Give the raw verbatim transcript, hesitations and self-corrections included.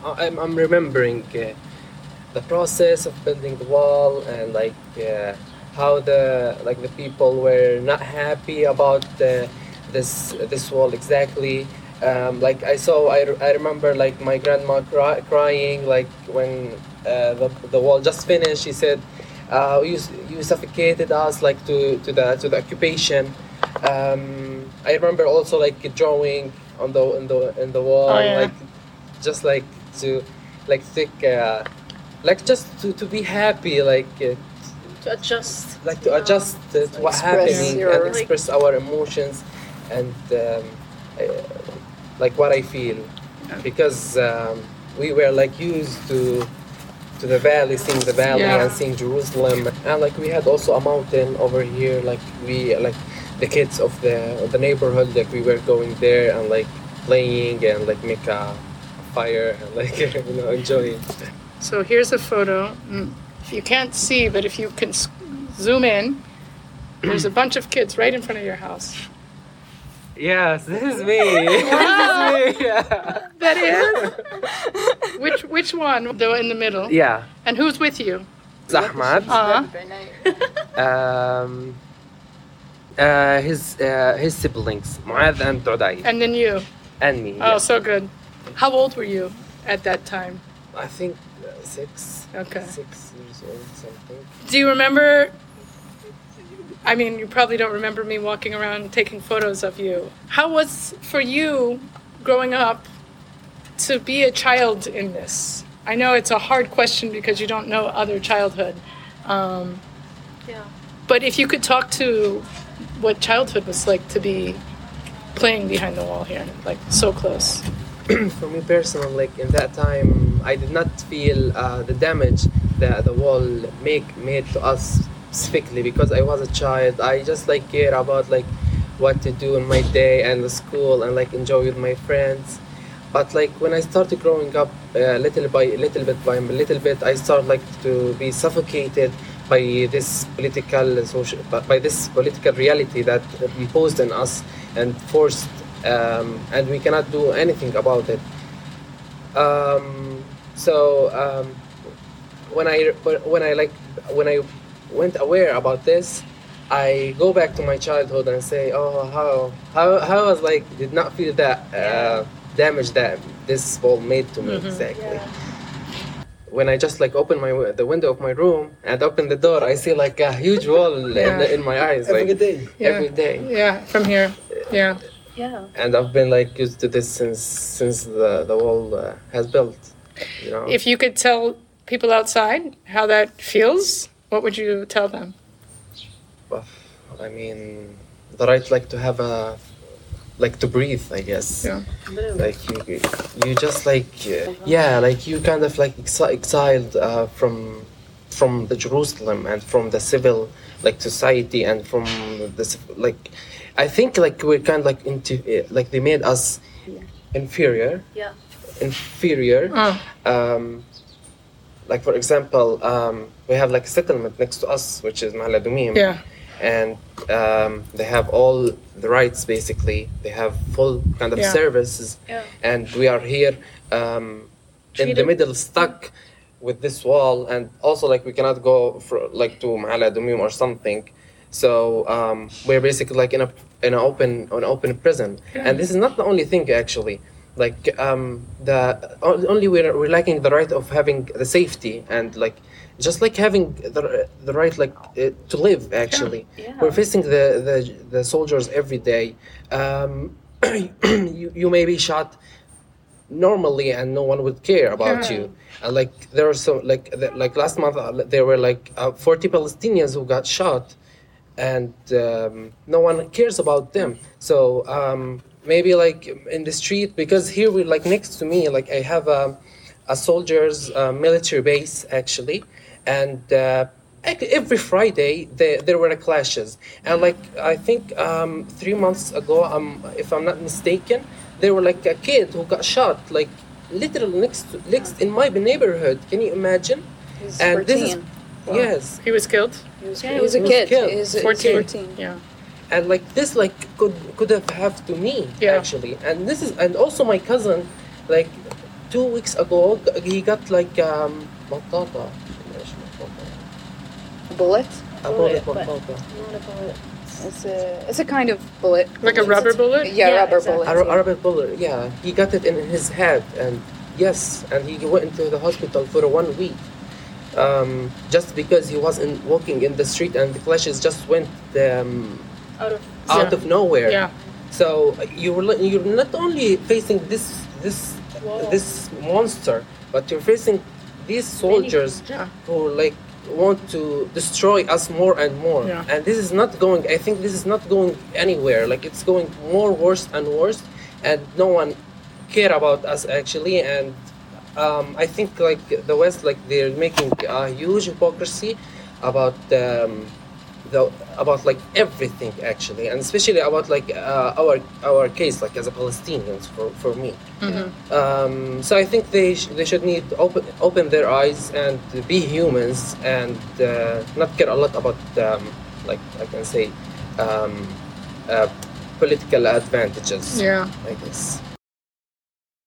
I'm, I'm remembering uh, the process of building the wall and like uh, how the like the people were not happy about uh, this this wall exactly. Um, like I saw, I, I remember like my grandma cry, crying like when uh, the the wall just finished. She said, uh, "You you suffocated us like to to the to the occupation." Um, I remember also like drawing on the in the in the wall, Oh, yeah. like just like to like take uh, like just to, to be happy, like uh, To adjust. like to adjust uh, to what's Express happening your- and express our emotions and um, uh, like what I feel, because um, we were like used to to the valley, seeing the valley Yeah. and seeing Jerusalem, and like we had also a mountain over here. Like we like the kids of the of the neighborhood, like we were going there and like playing and like make a fire and like you know enjoying. So here's a photo. Mm, If you can't see, but if you can s- zoom in, there's a bunch of kids right in front of your house. Yes, this is me. This is me. Yeah. That is? Which which one? The one in the middle. Yeah. And who's with you? It's Ahmad. Uh, Um, uh, his uh, his siblings, Muad and Tuday, and then you. and me. Oh, yeah. so good. How old were you at that time? I think uh, six. Okay. Six years old, something. Do you remember? I mean, you probably don't remember me walking around taking photos of you. How was for you growing up to be a child in this? I know it's a hard question because you don't know other childhood. Um, Yeah. but if you could talk to what childhood was like to be playing behind the wall here, like so close. For me personally, like in that time, I did not feel uh, the damage that the wall make made to us specifically because I was a child. I just like care about like what to do in my day and the school and like enjoy with my friends. But like when I started growing up, uh, little by little bit by little bit, I started like to be suffocated by this political social by this political reality that imposed on us and forced, um, and we cannot do anything about it. Um, so um, when I when I like when I went aware about this, I go back to my childhood and say, oh, how how how I was like did not feel that uh, damage that this wall made to me exactly. When I just like open my w- the window of my room and open the door, I see like a huge wall Yeah. in, the, in my eyes Every like day. Yeah. every day. Yeah, from here. Yeah. Yeah. And I've been like used to this since since the the wall uh, has built. You know. If you could tell people outside how that feels, what would you tell them? Well, I mean, the right like to have a like to breathe, I guess. Yeah. Like you, you just like uh, yeah, like you kind of like exi- exiled uh, from from the Jerusalem and from the civil like society and from this like, I think like we're kind of like into uh, like they made us inferior, Yeah. inferior. Oh. Um, like for example, um, we have like a settlement next to us, which is Mahaladumim. Yeah. And um, they have all the rights basically. They have full kind of Yeah. services, Yeah. and we are here um, in the Treated- middle, stuck with this wall, and also like we cannot go for like to Mahala Dumim or something. So um, we're basically like in a in an open an open prison, and this is not the only thing actually. Like um, the only we're we're lacking the right of having the safety and like just like having the the right like uh, to live actually. Yeah. We're facing the, the the soldiers every day. Um, you you may be shot normally and no one would care about Yeah. you. And like there are some like the, like last month uh, there were like uh, forty Palestinians who got shot, and um, no one cares about them. So um, maybe like in the street, because here we're like next to me, like I have a, a soldiers uh, military base actually, and uh, ec- every Friday there, there were clashes. And like I think um, three months ago, um, if I'm not mistaken, there were like a kid who got shot like literally next to, next in my neighborhood. Can you imagine? He's And this is fourteen. yes. He was killed? He was, Yeah, he he was a was kid. killed. He was, he was fourteen. fourteen. Yeah. And like this like could could have happened to me Yeah. actually. And this is and also my cousin like two weeks ago he got like um مطاطة. Bullet. A bullet Bullet, but- مطاطة. Not a bullet. It's a it's a kind of bullet. Like a rubber bullet? Yeah, Yeah, rubber exactly. bullet. A Arabic bullet, yeah. He got it in his head, and yes, and he went into the hospital for one week, um, just because he was in, walking in the street, and the clashes just went um, Out of out Yeah. of nowhere. Yeah. So you were li- you're not only facing this this Whoa. this monster, but you're facing these soldiers Yeah. who like want to destroy us more and more. Yeah. And this is not going. I think this is not going anywhere. Like it's going more worse and worse, and no one care about us actually. And um, I think like the West, like they're making a huge hypocrisy about um, the about like everything actually, and especially about like uh, our our case, like as a Palestinians for for me. Um, so I think they sh- they should need open open their eyes and be humans and uh, not care a lot about um, like I can say um, uh, political advantages. Yeah. I guess.